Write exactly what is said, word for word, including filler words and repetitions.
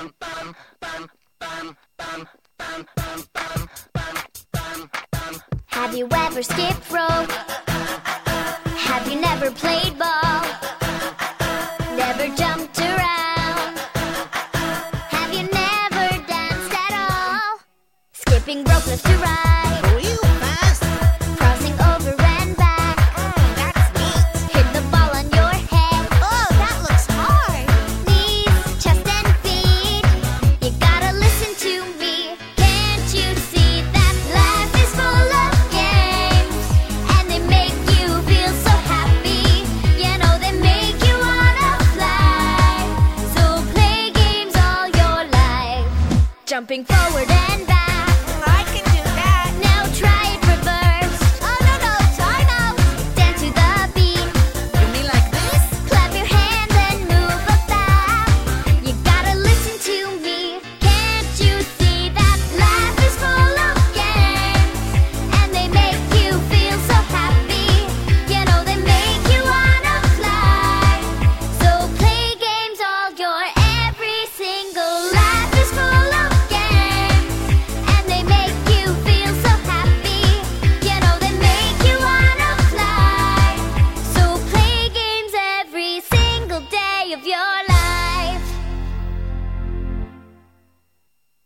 Have you ever skipped rope? Have you never played ball? Never jumped around? Have you never danced at all? Skipping rope left to right, Real fast. crossing over and back. Mm, that's neat. Hit the ball on your head. Oh, that looks hard. Knees, chest and feet. You gotta listen to me. Can't you see that life is full of games? And they make you feel so happy. You know they make you wanna fly. So play games all your life. Jumping forward and back.